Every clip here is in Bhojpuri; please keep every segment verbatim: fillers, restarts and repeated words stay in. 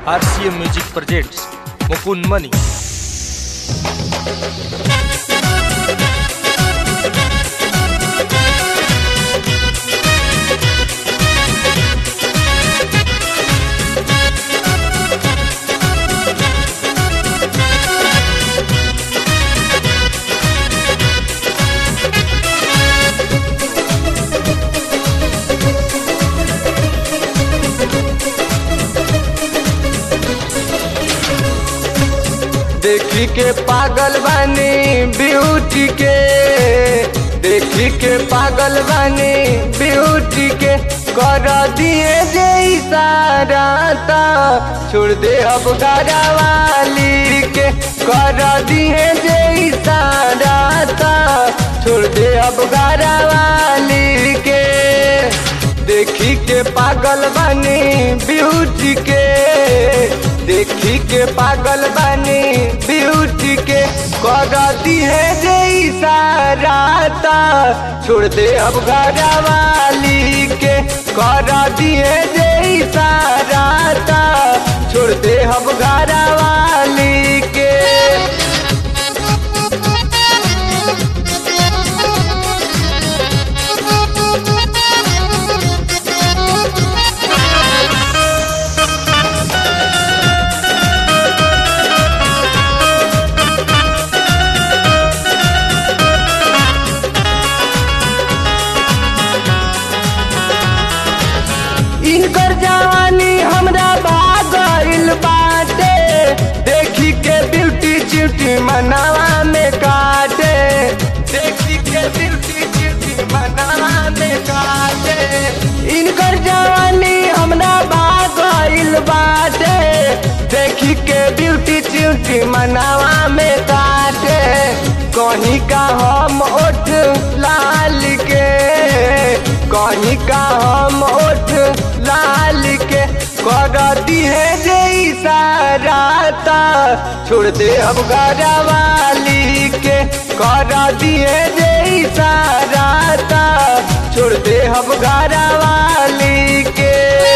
R C M Music presents Mukund Mani. देखी के पागल बानी ब्यूटी के, देखी के पागल बानी ब्यूटी के, कर दिए जे इशारा ता छोड़ दे अब गारा वाली के, कर दिए जे इशारा ता छोड़ दे अब गारा वाली के। देखी के पागल बानी ब्यूटी के, देखी के पागल बानी ब्यूटी के, करती है जे इशारा ता छोड़ दे अब घरा वाली के, करती है जे इशारा ता छोड़ दे अब घरा वाली के। इनकर जवानी हमरा भागल बाटे, देखी के ब्यूटी च्यूटी मनावा में काटे, देखी के ब्यूटी च्यूटी मनावा में काटे। इनकर जवानी हमरा भागल बाटे, देखी के ब्यूटी च्यूटी मनावा में काटे। कहीं का हम ओठ लाल के, कहीं का हम ओठ लाल के, करती है जे इशारा ता छोड़ दे अब घरा वाली के, करती है जे इशारा ता छोड़ दे अब घरा वाली के।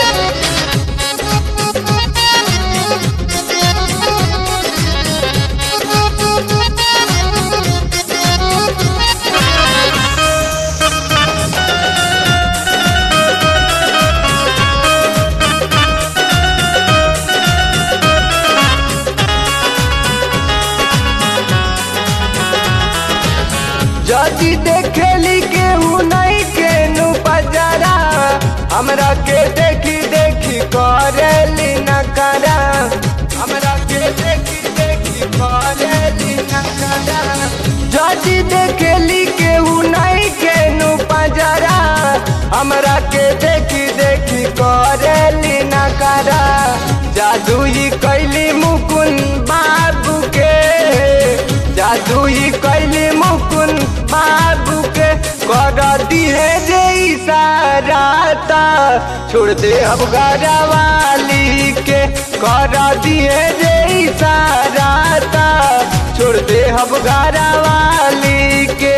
जदी देखेली के हूँ नहीं के नु पजरा, हमरा के देखी देखी करेली नकरा, हमरा के देखी देखी करेली नकरा। जदी देखेली के हूँ नहीं के नु पजरा, हमरा के देखी देखी करेली नकरा। जादू ही कैली मुकुंद बाबू के, जादू ही कैली मुकुंद बाबू के, करती है जे इशारा ता छोड़ दे अब घरा वाली के, करती है जे इशारा ता छोड़ दे अब घरा वाली के।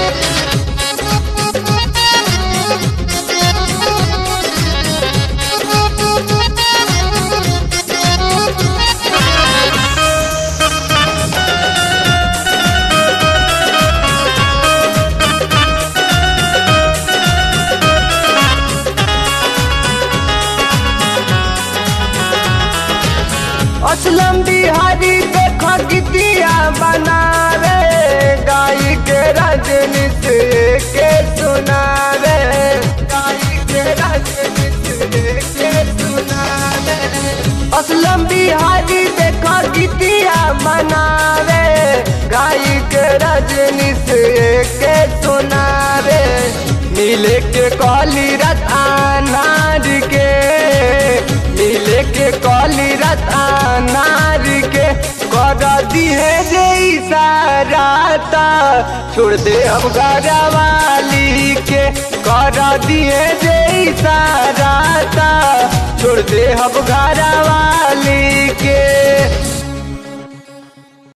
असलम बिहारी देखो गीतिया बना रे, गाई के राजनीति के सुना रे, गाई के राजनीति के सुना रे। असलम बिहारी देखो गीतिया बना रे, गाई के राजनीति के सुना रे। मिले के कॉली रत अनार के, मिले के कॉली रत अनार के, करती है जे इशारा ता छोड़ दे अब घरा वाली के, करती है जे इशारा ता छोड़ दे अब घरा वाली के।